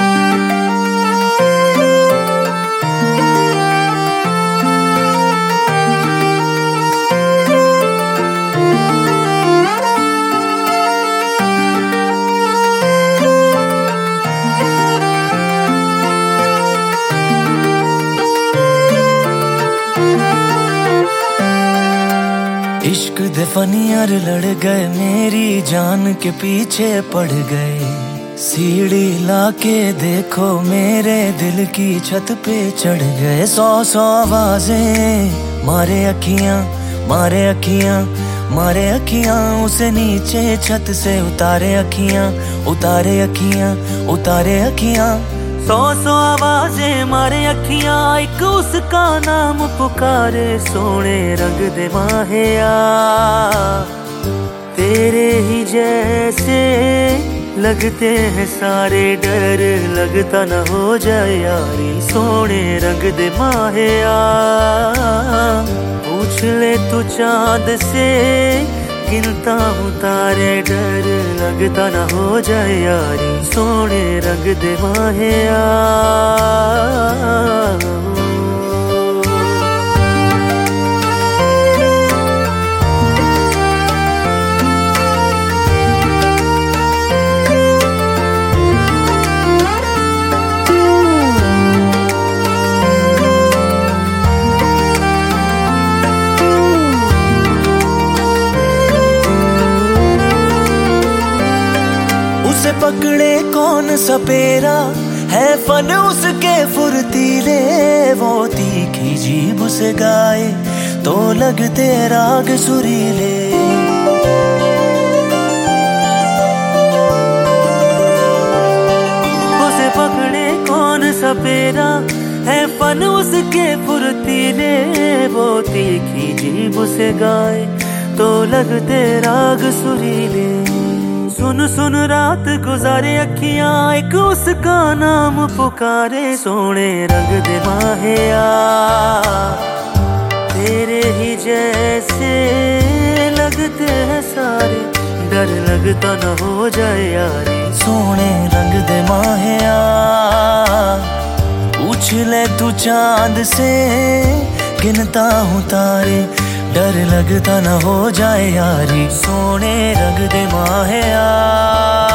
इश्क दे फनियार लड़ गए, मेरी जान के पीछे पड़ गए। सीढ़ी लाके देखो मेरे दिल की छत पे चढ़ गए। सौ सौ आवाजें मारे अखियां, मारे अखियां, मारे अखियां। उसे नीचे छत से उतारे अखियां, उतारे अखियां, उतारे अखियां। सौ सौ आवाजें मारे अखियां, एक उसका नाम पुकारे। सोने रंग दे माहिया तेरे ही जैसे लगते हैं सारे, डर लगता न हो जाए यारी। सोने रंग दे माहिया पूछ ले तू चांद से, गिनता हूँ तारे, डर लगता न हो जाए यारी। सोने रंग दे माहिया। उसे पकड़े कौन सपेरा, है फन उसके फुर्तीले। वो तीखी जीभ से गाए तो लगते राग सुरीले। उसे पकड़े कौन सपेरा, है फन उसके फुर्तीले। वो तीखी जीभ से गाए तो लगते राग सुरीले। सुन सुन रात गुजारे अखियां, एक उसका नाम पुकारे। सोने रंग दे माहिया तेरे ही जैसे लगते हैं सारे, डर लगता न हो जाए यारी। सोने रंग दे माहिया पूछ ले तू चांद से, गिनता हूँ तारे, डर लगता न हो जाए यारी। सोने रंग दे माहिया।